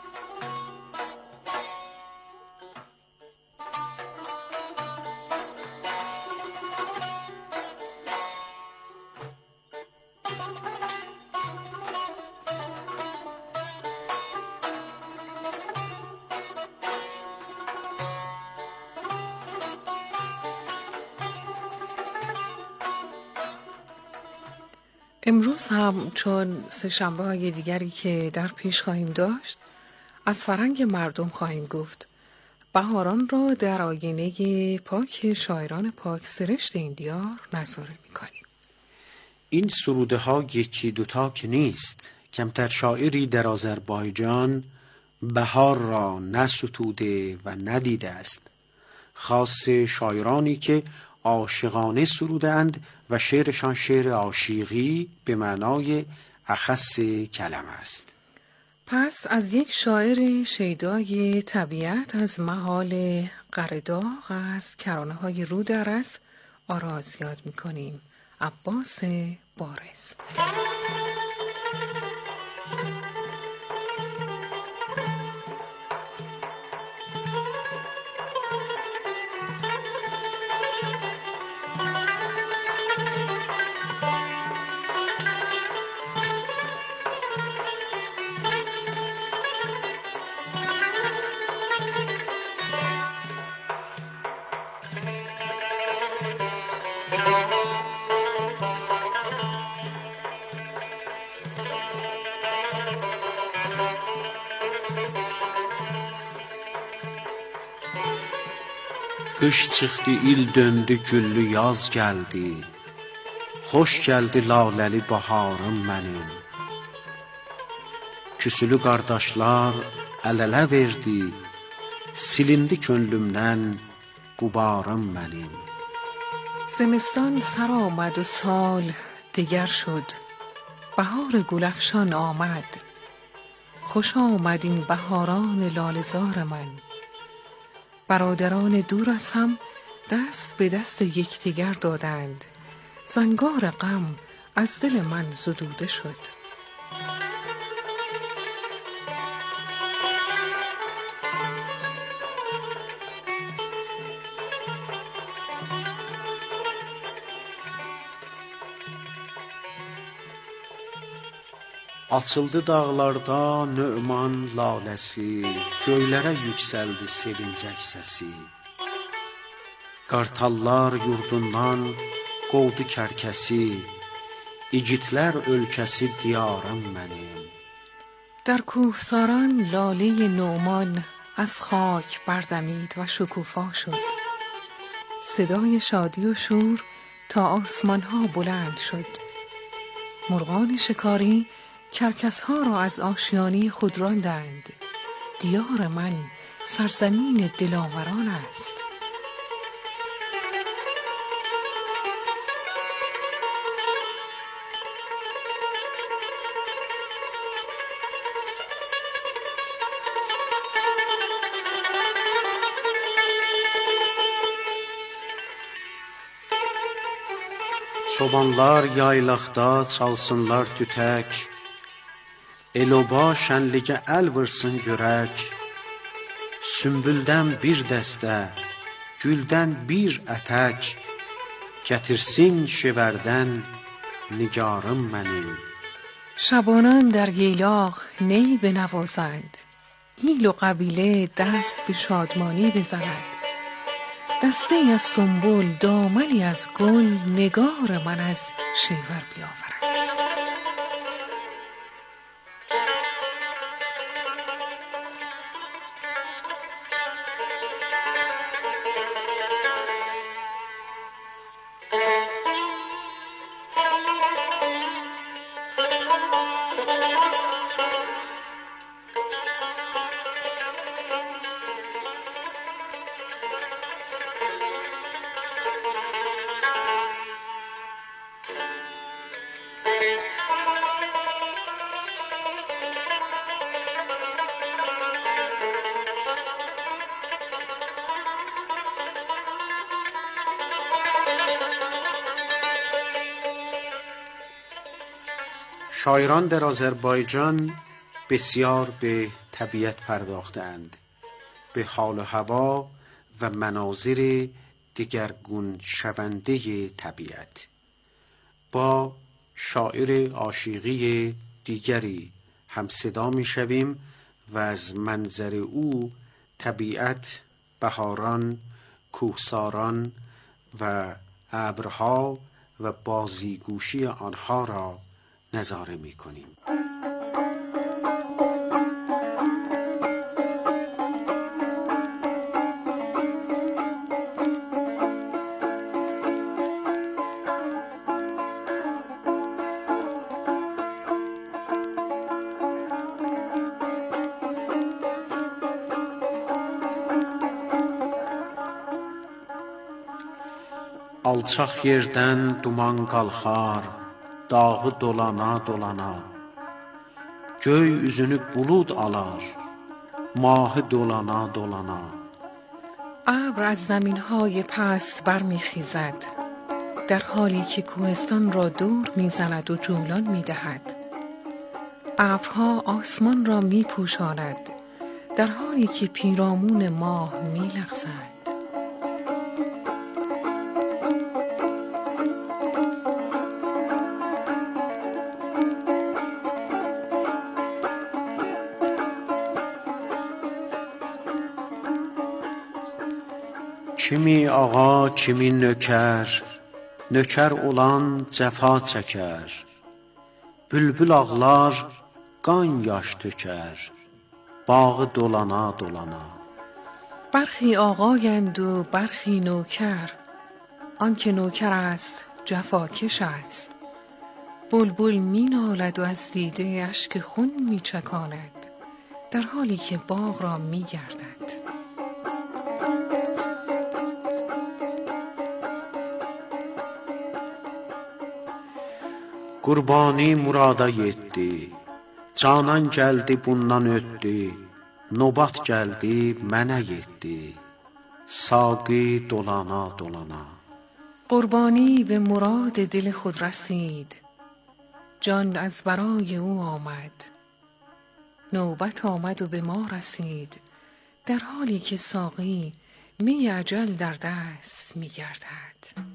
امروز هم چون سه شنبه های دیگری که در پیش خواهیم داشت از فرهنگ مردم خواهیم گفت. بهاران را در آینه پاک شاعران پاک سرشت این دیار نظاره می‌کنیم. این سروده ها یکی دوتا که نیست. کمتر شاعری در آذربایجان بهار را نستوده و ندیده است. خاص شاعرانی که عاشقانه سرودند و شعرشان شعر عاشقی به معنای اخص کلمه است. پس از یک شاعر شیدای طبیعت از محال قرداغ از کرانه های رودرس آراز یاد می کنیم. عباس بارز. Qış çıxdı, il döndü, güllü yaz gəldi. Xoş gəldi laləli baharım mənim. Küsülü qardaşlar əl-ələ verdi. Silindi könlümdən qubarım mənim. زمستان سر آمد و سال دگر شد. بهار گلفشان آمد. خوش آمد این بهاران لاله‌زار من. برادران دور از هم دست به دست یکدیگر دادند. زنگار غم از دل من زدوده شد. Açıldı dağlarda Nöman laləsi, göylərə yüksəldi sevincək səsi. Qartallar yurdundan qovdu kərkəsi, igidlər ölkəsi diyarım mənim. در کوهساران لاله نعمان از خاک بردمید و شکوفا شد. صدای شادی و شور تا آسمان ها بلند شد. مرغان شکاری کرکس ها را از آشیانه خود راندند. دیار من سرزمین دلاوران است. Çobanlar yaylaqda çalsınlar tütək, eloba şənligə əl vırsın görək. Sümbüldən bir dəstə, güldən bir ətək, gətirsin şevərdən nigarım mənim. شبانان در ییلاق نی بنوازند، ایل و قبیله دست به شادمانی بزند. دسته از سنبل، دامنی از گل، نگار من از شیور بیاورد. شاعران در آذربایجان بسیار به طبیعت پرداختند، به حال و هوا و مناظر دگرگون شونده طبیعت. با شاعر عاشقی دیگری هم صدا می شویم و از منظر او طبیعت، بهاران، کوهساران و ابرها و بازیگوشی آنها را نظاره می کنیم. Alçaq yerdən duman qalxar, dağı dolana dolana. Göy üzünü bulud alar, mahı dolana dolana. ابر از زمین‌های پست برمیخیزد، در حالی که کوهستان را دور میزند و جولان میدهد. ابرها آسمان را میپوشاند، در حالی که پیرامون ماه میلغزد. Kimi ağa, kimi nökər, nökər olan cəfa çəkər. Bülbül ağlar, qan yaş tökər, bağı dolana dolana. برخی آقایند و برخی نوکر، آن که نوکر است جفاکش است. بلبل می نالد و از دیده اشک خون می چکاند، در حالی که باغ را می گردد. Qurbani murada yetdi, canan gəldi bundan ötdü, nobat gəldi mənə yetdi, saqi dolana dolana. قربانی به مراد دل خود رسید، جان از برای او آمد. نوبت آمد و به ما رسید، در حالی که ساقی می اجل در دست می گردد.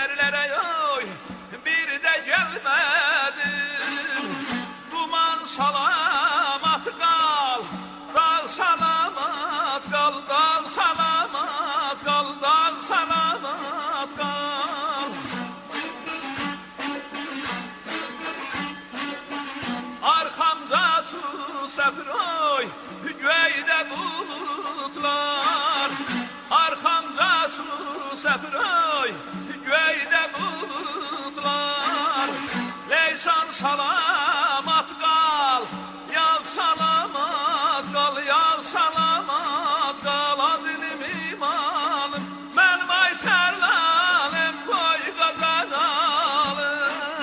Duman sal göydə bulutlar, arxamca su səpirəy, göydə bulutlar. Leysan salamat qal, yar salamat qal, yar salamat qal, adilim imanım, mənim ay tərlalim, qoy qazanalım.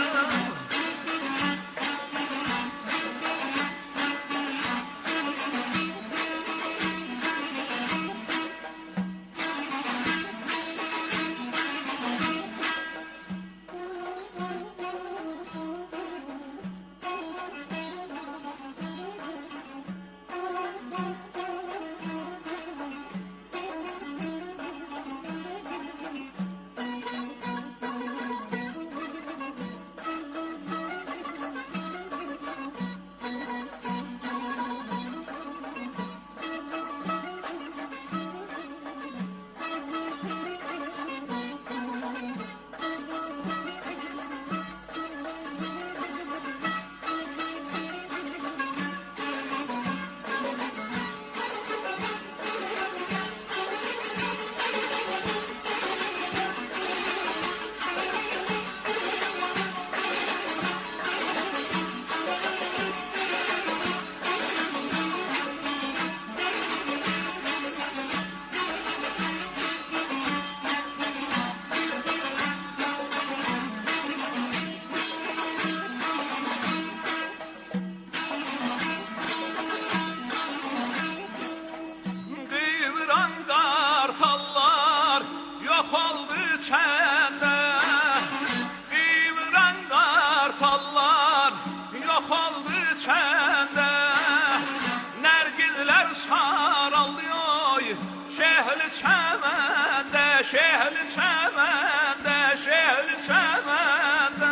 Şehli çəməndə, şehli çəməndə.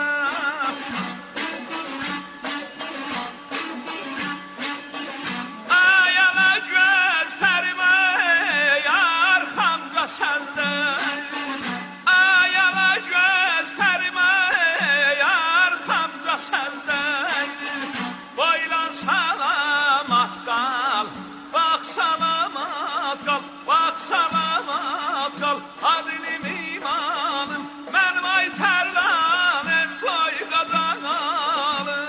Ayala göz pərimə, yar xamca səndə. Ayala göz pərimə, yar xamca səndə. Boylan salamat qal, bax salamat qal, bax salamat qal. Adilim imanım, mənim ay tərlanem, qoy qazanalım.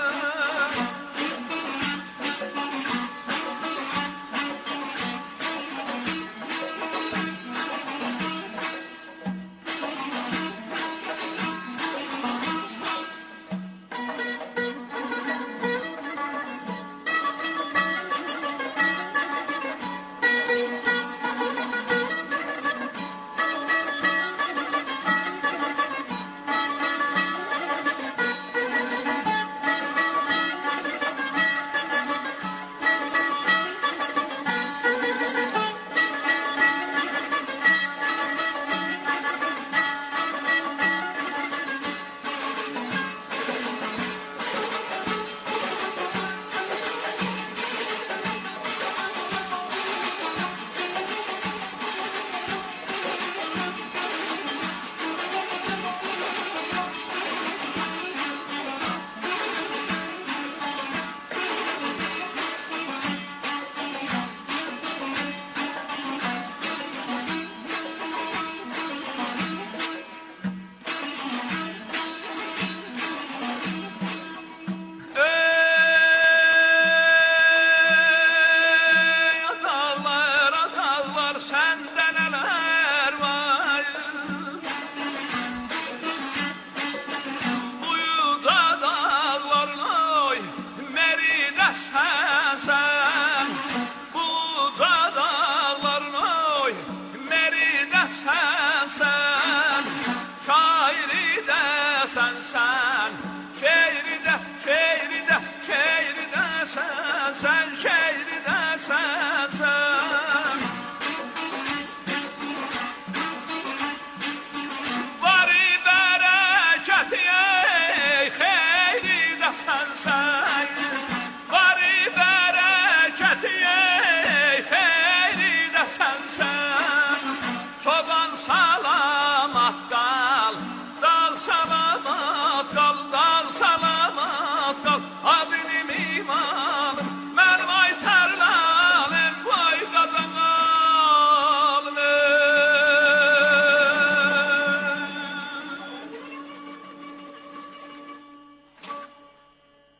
Çoban salamat kal, dal salamat kal, dal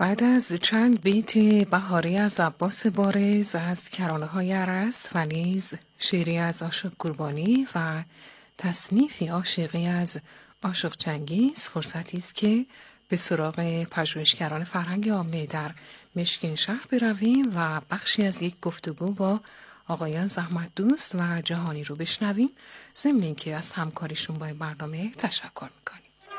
بعد از چند بیت بهاری از عباس بارز، از کرانه های ارسط و نیز شعری از عاشق قربانی و تصنیفی عاشقی از عاشق چنگیز، فرصتی است که به سراغ پژوهشگران فرهنگ عامه در مشکین شهر برویم و بخشی از یک گفتگو با آقایان زحمت دوست و جهانی رو بشنویم، ضمن اینکه از همکاریشون با این برنامه تشکر میکنیم.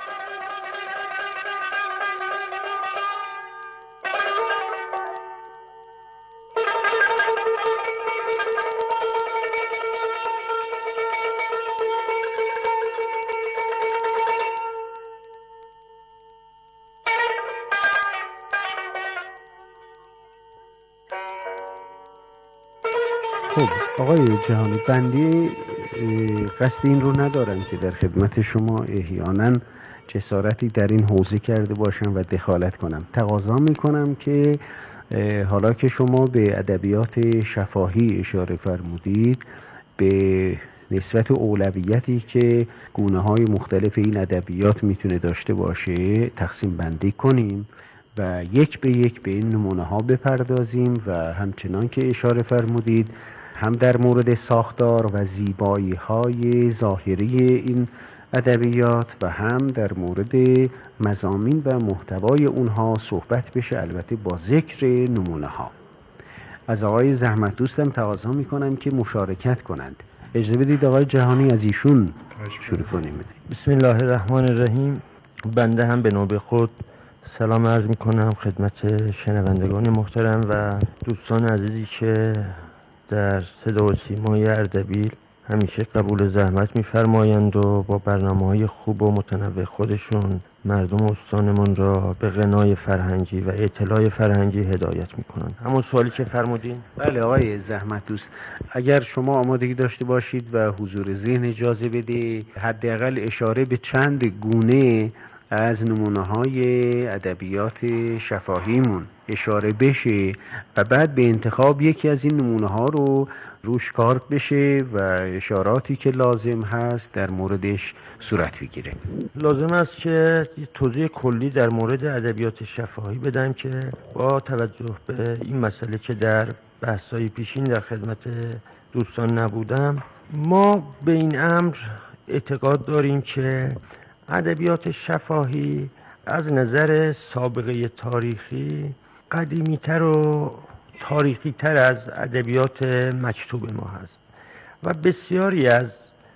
خب آقای جهانی، بنده قصد این رو ندارم که در خدمت شما احیانا جسارتی در این حوزه کرده باشم و دخالت کنم. تقاضا میکنم که حالا که شما به ادبیات شفاهی اشاره فرمودید، به نسبت اولویتی که گونه های مختلف این ادبیات میتونه داشته باشه تقسیم بندی کنیم و یک به یک به این نمونه ها بپردازیم و همچنان که اشاره فرمودید هم در مورد ساختار و زیبایی های ظاهری این ادبیات و هم در مورد مضامین و محتوای اونها صحبت بشه، البته با ذکر نمونه ها. از آقای زحمت دوستم تقاضا میکنم که مشارکت کنند. اجازه بدید آقای جهانی از ایشون شروع کنیم. بسم الله الرحمن الرحیم. بنده هم به نوبه خود سلام عرض میکنم خدمت شنوندگان محترم و دوستان عزیزی که در صدا و سیمای اردبیل همیشه قبول زحمت میفرمایند و با برنامه‌های خوب و متنوع خودشون مردم استانمون را به غنای فرهنگی و اطلاع فرهنگی هدایت میکنن. همون سوالی که فرمودین؟ بله آقای زحمت دوست، اگر شما آمادگی داشته باشید و حضور ذهن اجازه بده، حداقل اشاره به چند گونه از نمونه های ادبیات شفاهیمون اشاره بشه و بعد به انتخاب یکی از این نمونه ها رو روش کار بشه و اشاراتی که لازم هست در موردش صورت بگیره. لازم است که توضیح کلی در مورد ادبیات شفاهی بدم که با توجه به این مسئله که در بحث‌های پیشین در خدمت دوستان نبودم، ما به این امر اعتقاد داریم که ادبیات شفاهی از نظر سابقه تاریخی قدیمی‌تر و تاریخی‌تر از ادبیات مکتوب ما هست و بسیاری از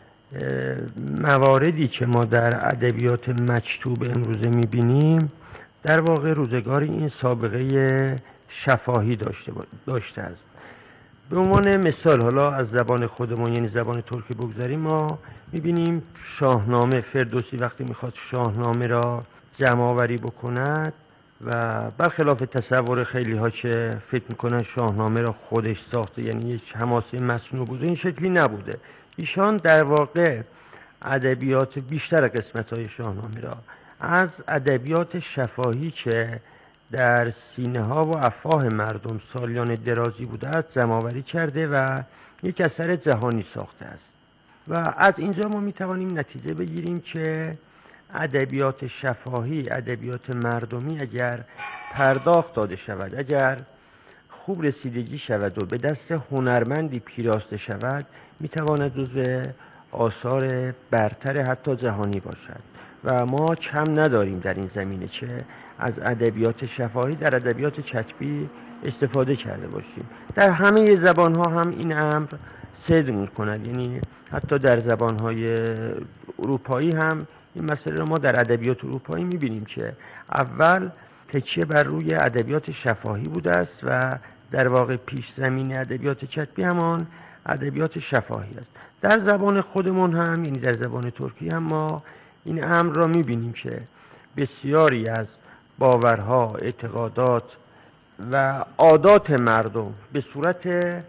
مواردی که ما در ادبیات مکتوب امروزه می‌بینیم در واقع روزگار این سابقه شفاهی داشته داشته است. به عنوان مثال حالا از زبان خودمون یعنی زبان ترکی بگذاریم، ما می‌بینیم شاهنامه، فردوسی وقتی می‌خواد شاهنامه را جمع‌آوری بکند و برخلاف تصور خیلی ها که فکر میکنن شاهنامه را خودش ساخته یعنی یک حماسه مصنوع بوده، این شکلی نبوده. ایشان در واقع ادبیات بیشتر قسمت های شاهنامه را از ادبیات شفاهی که در سینه ها و افواه مردم سالیان درازی بوده است جمع‌آوری کرده و یک اثر جهانی ساخته است و از اینجا ما میتوانیم نتیجه بگیریم که ادبیات شفاهی، ادبیات مردمی اگر پرداخت داده شود، اگر خوب رسیدگی شود و به دست هنرمندی پیراسته شود، میتواند جزو آثار برتر حتی جهانی باشد و ما کم نداریم در این زمینه که از ادبیات شفاهی در ادبیات کتبی استفاده کرده باشیم. در همه زبان ها هم این امر صدق می‌کند، یعنی حتی در زبان های اروپایی هم این مسئله رو ما در ادبیات اروپایی می‌بینیم که اول تکیه بر روی ادبیات شفاهی بوده است و در واقع پیش زمین ادبیات کتبی همان ادبیات شفاهی است. در زبان خودمون هم یعنی در زبان ترکی هم ما این امر را می‌بینیم که بسیاری از باورها، اعتقادات و عادات مردم به صورت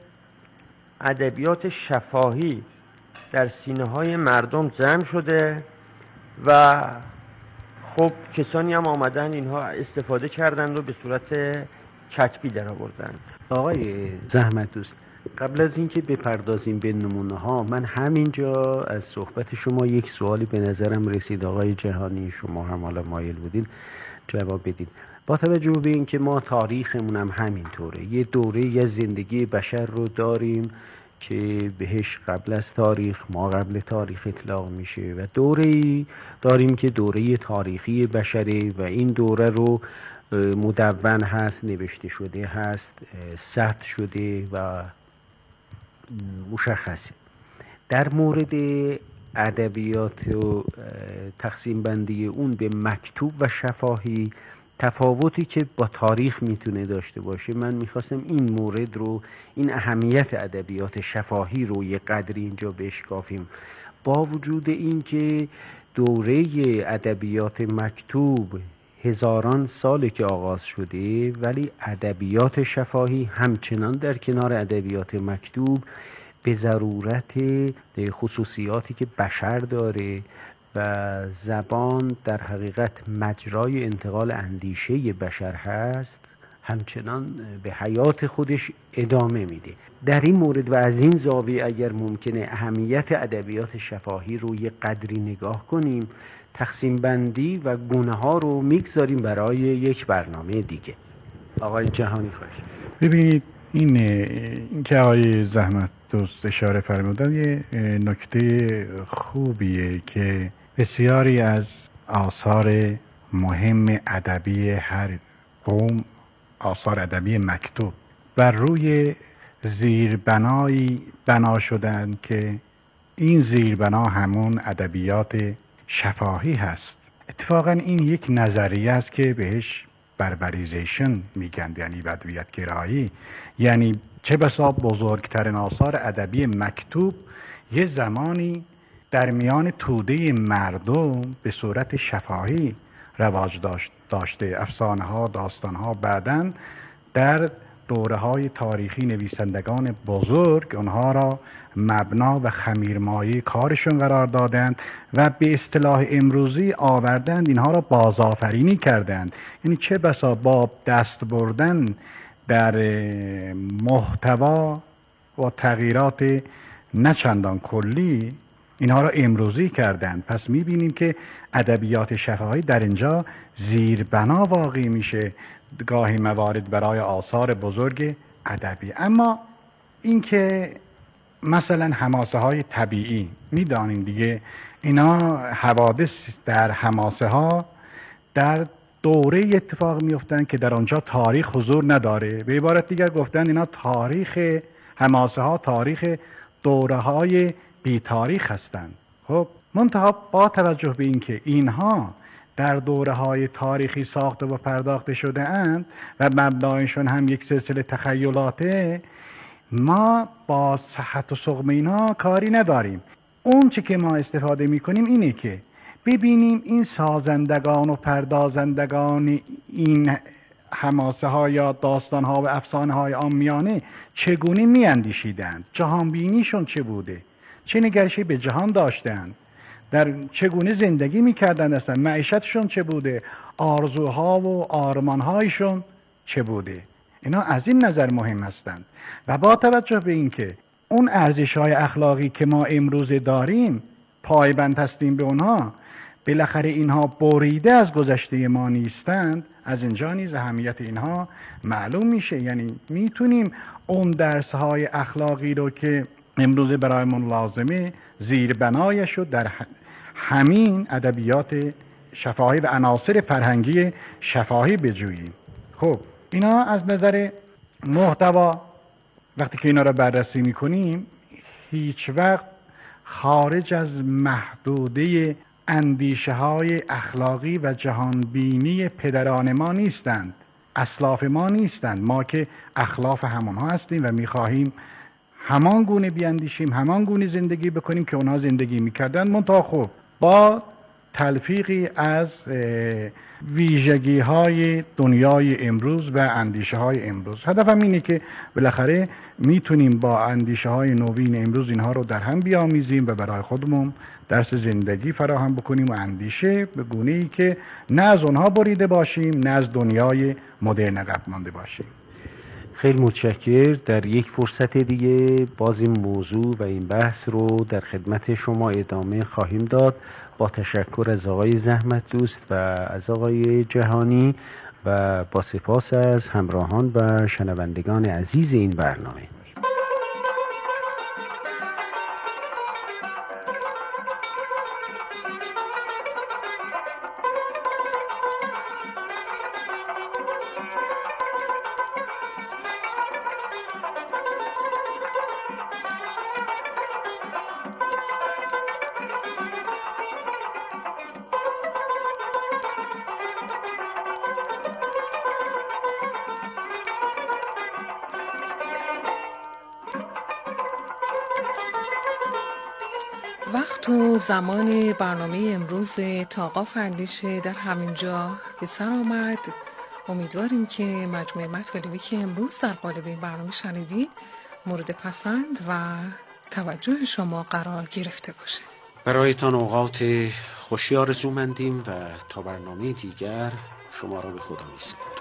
ادبیات شفاهی در سینه‌های مردم جمع شده و خب کسانی هم آمدن اینها استفاده کردند و به صورت کتبی در آوردن. آقای زحمت دوست، قبل از اینکه بپردازیم به نمونه ها، من همینجا از صحبت شما یک سوالی به نظرم رسید. آقای جهانی شما هم حالا مایل بودین جواب بدید. با توجه به اینکه ما تاریخمون هم همینطوره، یه دوره یه زندگی بشر رو داریم که بهش قبل از تاریخ، ما قبل تاریخ اطلاق میشه، و دوره‌ای داریم که دوره تاریخی بشره و این دوره رو مدون هست، نوشته شده هست، ثبت شده و مشخصه. در مورد ادبیات و تقسیم بندی اون به مکتوب و شفاهی، تفاوتی که با تاریخ میتونه داشته باشه، من میخواستم این مورد رو، این اهمیت ادبیات شفاهی رو یه قدری اینجا بشکافیم. با وجود اینکه دوره ادبیات مکتوب هزاران ساله که آغاز شده، ولی ادبیات شفاهی همچنان در کنار ادبیات مکتوب به ضرورت خصوصیاتی که بشر داره و زبان در حقیقت مجرای انتقال اندیشه بشر هست، همچنان به حیات خودش ادامه میده. در این مورد و از این زاویه اگر ممکنه اهمیت ادبیات شفاهی رو یه قدری نگاه کنیم، تقسیم بندی و گونه ها رو میگذاریم برای یک برنامه دیگه. آقای جهانی خواهش. ببینید این این که آقای زحمت دوست اشاره فرمودن یه نکته خوبیه که بسیاری از آثار مهم ادبی هر قوم، آثار ادبی مکتوب، بر روی زیربنایی بنا شدن که این زیربنا همون ادبیات شفاهی هست. اتفاقا این یک نظریه است که بهش بربریزیشن میگن، یعنی بدویت گرایی. یعنی چه بسا بزرگترین آثار ادبی مکتوب یه زمانی در میان توده مردم به صورت شفاهی رواج داشت داشته. افسانه ها، داستان ها بعداً در دوره های تاریخی نویسندگان بزرگ اونها را مبنا و خمیرمایه کارشون قرار دادند و به اصطلاح امروزی آوردند، اینها را بازآفرینی کردند. یعنی چه بسا با دست بردن در محتوا و تغییرات نچندان کلی اینها را امروزی کردند. پس میبینیم که ادبیات شفاهی در اینجا زیربنا واقع میشه گاهی موارد برای آثار بزرگ ادبی. اما اینکه مثلا حماسه های طبیعی، میدانیم دیگه اینا حوادث در حماسه ها در دوره اتفاق میفتن که در آنجا تاریخ حضور نداره. به عبارت دیگر گفتن اینا تاریخ حماسه ها تاریخ دوره های بی تاریخ هستند. خب منتها با توجه به اینکه اینها در دوره های تاریخی ساخته و پرداخته شده اند و مبنایشون هم یک سلسله تخیلاته، ما با صحت و سقم اینها کاری نداریم. اون چی که ما استفاده میکنیم اینه که ببینیم این سازندگان و پردازندگان این حماسه ها یا داستان ها و افسانه های عامیانه چگونه میاندیشیدند، جهان بینیشون چه بوده، چه نگرشی به جهان داشتند، در چگونه زندگی میکردند، اصلا معیشتشون چه بوده، آرزوها و آرمانهایشون چه بوده. اینا از این نظر مهم هستند. و با توجه به اینکه اون ارزش‌های اخلاقی که ما امروز داریم پایبند هستیم به اونها، بالاخره اینها بریده از گذشته ما نیستند، از اینجا نیز اهمیت اینها معلوم میشه. یعنی میتونیم اون درس‌های اخلاقی رو که امروز برایمون لازمه زیربنایش رو در همین ادبیات شفاهی و عناصر فرهنگی شفاهی بجوییم. خب اینا از نظر محتوا وقتی که اینا رو بررسی میکنیم هیچ وقت خارج از محدوده اندیشه های اخلاقی و جهانبینی پدران ما نیستند، اسلاف ما نیستند. ما که اخلاف همونها هستیم و میخواهیم همان گونه بیاندیشیم، همان گونه زندگی بکنیم که اونها زندگی میکردن، منتها خب با تلفیقی از ویژگی های دنیای امروز و اندیشه های امروز. هدفم اینه که بالاخره میتونیم با اندیشه های نوین امروز اینها رو در هم بیامیزیم و برای خودمون درس زندگی فراهم بکنیم و اندیشه به گونه ای که نه از اونها بریده باشیم نه از دنیای مدرن عقب مانده باشیم. خیلی متشکر. در یک فرصت دیگه باز این موضوع و این بحث رو در خدمت شما ادامه خواهیم داد. با تشکر از آقای زحمت دوست و از آقای جهانی و با سپاس از همراهان و شنوندگان عزیز این برنامه. وقت و زمان برنامه امروز تاقاف اندیشه در همینجا به سر آمد. امیدواریم که مجموعه مطالبی که امروز در قالب این برنامه شنیدید مورد پسند و توجه شما قرار گرفته باشه. برایتان اوقات خوشی آرزومندیم و تا برنامه دیگر شما را به خدا می‌سپاریم.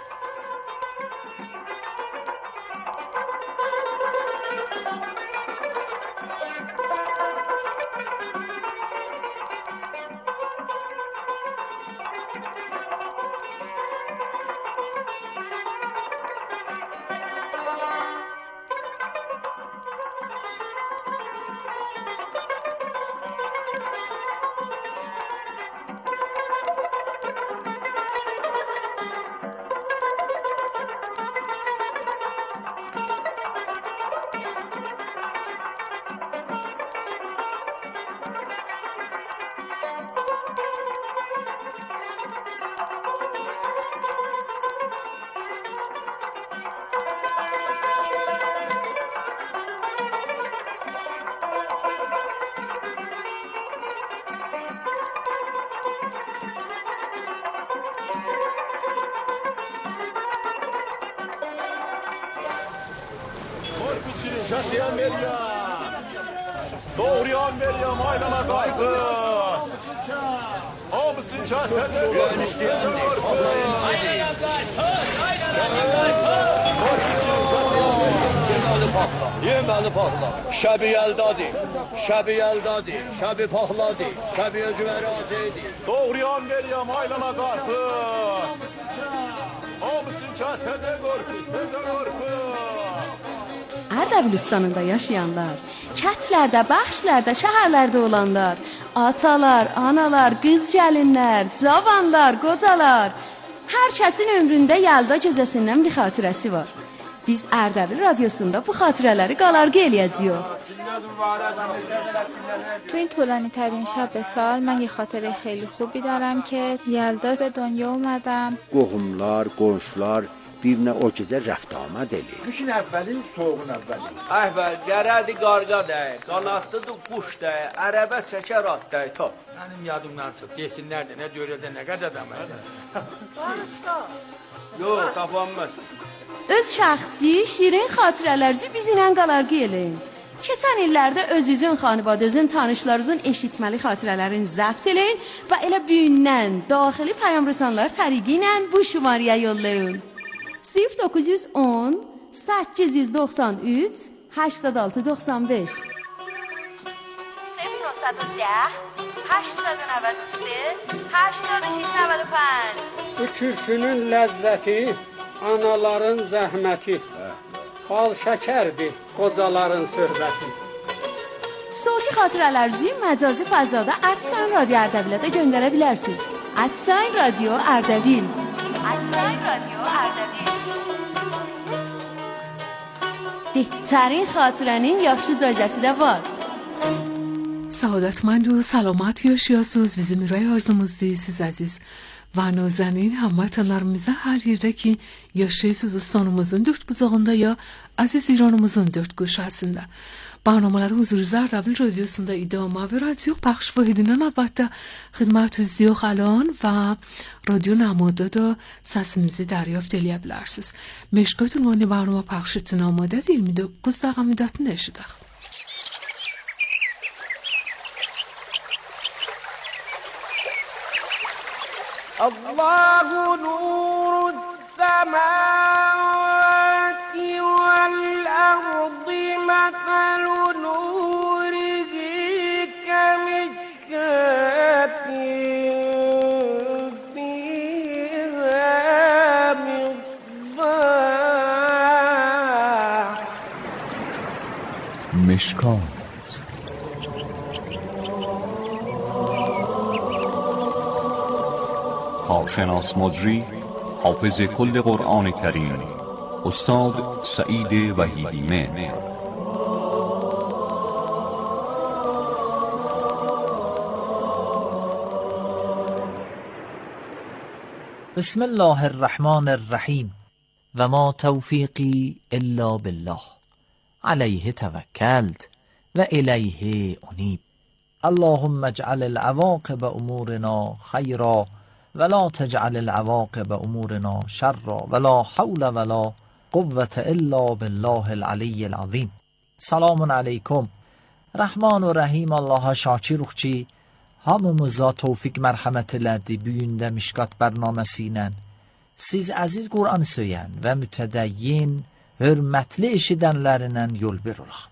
Şasiyan veriyor. Doğruyan veriyor. Maylama kaygız. O mısın çastede? Görmüştüyen de. Aynen kaysın. Aynen kaysın. Korkusun şasiyan veriyor. Yeməli paxla. Yeməli paxla. Şəbi yəldadı. Şəbi yəldadı. Şəbi paxladı. Şəbi öcüvəri acıydı. Doğruyan veriyor. Maylama kaygız. O mısın çastede? Korkus. Teze korkus. Ərdəbilistan yaşayanlar, kətlərdə, bəxşlərdə, şəhərlərdə olanlar, atalar, analar, qız gəlinlər, cavanlar, qocalar, hər kəsin ömründə Yəlda gecəsindən bir xatirəsi var. Biz Ərdəbil radiosunda bu xatirələri qalarqı eləyəcəyik. تو این طولانی ترین شب سال من یه خاطره خیلی خوبی دارم که یلدا به دنیا اومدم. Qohumlar, qonşular bir nə o gecə rəft amad eləyir. Qışın əvvəli, soğuğun əvvəli. Əhvəl, gərədi qarqa dəy, qanatlıdır quş dəy, ərəbə çəkər at dəy, top. Mənim yadımdan çıx, desinlər də, nə döyürədə, nə qədər dəməli. Yox, qapanmaz. Öz şəxsi, şirin xatirələrinizi bizimlə qalarqı eləyin. Keçən illərdə özünüzün, xanivadınızın, tanışlarınızın eşitməli xatirələrini zəbt eləyin və elə büyündən daxili pəyam-rəsanlar təriqi ilə bu şumariyə yollayın. صفر dokuz on səkkiz yüz doxsan üç هشتاد و altı doxsan beş صفر نه یک صفر هشتصد و نود و سه هشتاد و شش نود و پنج. Bu kürsünün ləzzəti, anaların zəhməti, bal şəkərdir, qocaların söhbəti. Sauti xatirələrinizi məcazi fəzada @san radio Ərdəbilə də göndərə bilərsiniz. @san radio Ərdəbil. @san radio Ərdəbil. بهترین خاطرەnin yaxşı cəzəsi də var. Saadətmənd و salamat yaşayasınız. Bizim ürək arzumuzdur siz əziz və nazanin həmvətənlərimizə hər yerdə ki yaşayırsınız ustanımızın dört bucağında ya əziz İranımızın dört köşəsində. برنامه‌lar huzurunuzda Ərdəbil radiosunda idamə və radio پخش واحدیnan البته xidmətinizdə qalan və radio namada da səsimizi دریافت edə bilərsiniz. Meşqat ünvanı برنامه پخش üçün amadə iyirmi doqquz dəqiqə müddətində eşidək. Allahu nurus semawati vel ardi mathalu nurihi kamishkatin fiha مشکات. کارشناس مجری حافظ کل قرآن کریم استاد سعید وحیدی مهر. بسم الله الرحمن الرحیم و ما توفیقی الا بالله علیه توکلت و الیه انیب. اللهم اجعل العواقب امورنا خیرا ولا تجعل العواقب امورنا شرا ولا حول ولا قوة الا بالله العلی العظیم. Selamun aleyküm. Rahman ve Rahim Allah'a şakiruqçi, hamımıza tevfik mərhəmət elədi bu gün də Mişkat bərnaməsi ilə. Siz əziz Qur'an söyən və mütədəyyin, hörmətli eşidənlərindən yol bir olaq.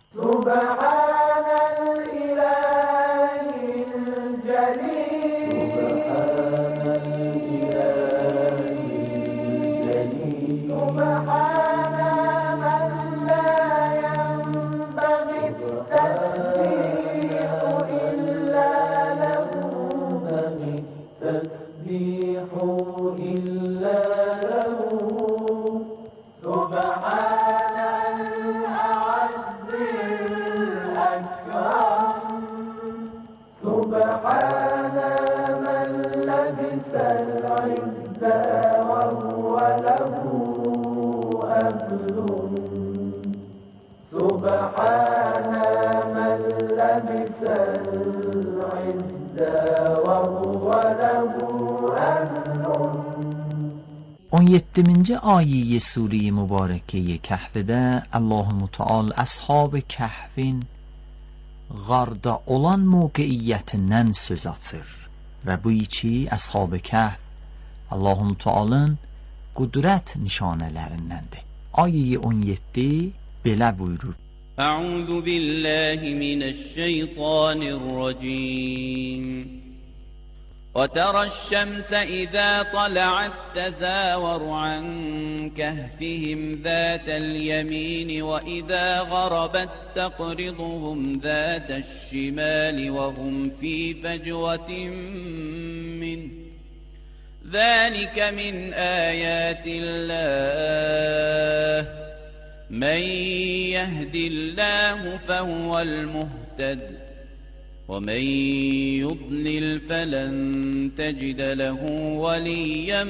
on yeddiminci ayeyi Sure-i Mübareke Kəhfdə Allah-u Teala Ashab-ı Kəhfin qarda olan mövqeyiyyətindən söz açır və bu iki Ashab-ı Kəhf Allah-u Teala'nın qudrət nişanələrindəndir. Ayeyi on yeddi belə buyurur: Əuzu billahi mineşşeytanirracim. وترى الشمس إذا طلعت تزاور عن كهفهم ذات اليمين وإذا غربت تقرضهم ذات الشمال وهم في فجوة منه ذلك من آيات الله من يهد الله فهو المهتد ومن يضلل فلن تجد له وليا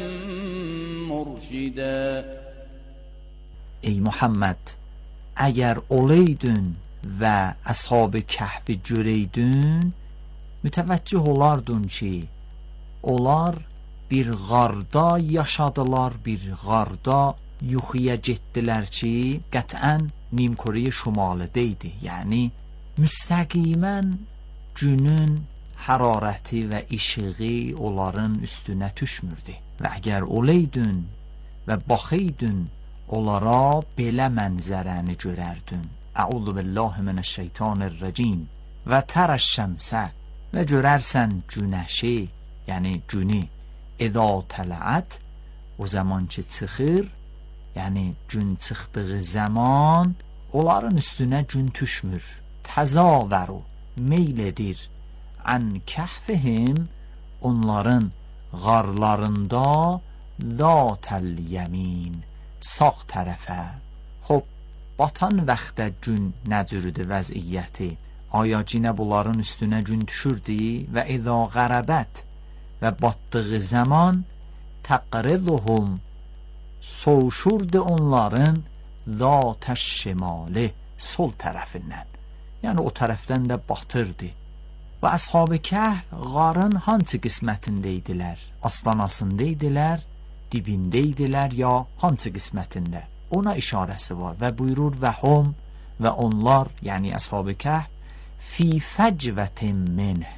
مرشدا. Ey Muhammed, əgər olaydın və Ashab-ı Kəhfi görəydin, mütəvəccüh olardın ki, onlar bir qarda yaşadılar, bir qarda yuxuya getdilər ki, qətən Nimkore şumalıda idi. Yəni, müstəqimən günün hərarəti və işığı onların üstünə düşmürdü. Və əgər olaydın və baxaydın, onlara belə mənzərəni görərdün. Əuzu billahi minəşşeytanirracim. Və tərəş-şəmsə, və görərsən günəşi, yəni günü, ədə tələət, o zaman ki çıxır, yəni gün çıxdığı zaman onların üstünə gün düşmür. Təzavəru, meyl edir, ən kəhfihim, onların qarlarında, zətəl yəmin, sağ tərəfə. Xob, batan vaxtda gün nə cürdür vəziyyəti? Aya cinə bunların üstünə gün düşürdü və ədə qərəbət və batdığı zaman təqriduhum, soğuşurdu onların zətəş şimali, sol tərəfindən. Yəni o tərəfdən də batırdı. Və Ashab-ı Kəhf qarın hansı qismətində idilər? Astanasında idilər, dibində idilər ya hansı qismətində? Ona işarəsi var və buyurur və hum və onlar, yəni Ashab-ı Kəhf fi fəcvətin minh,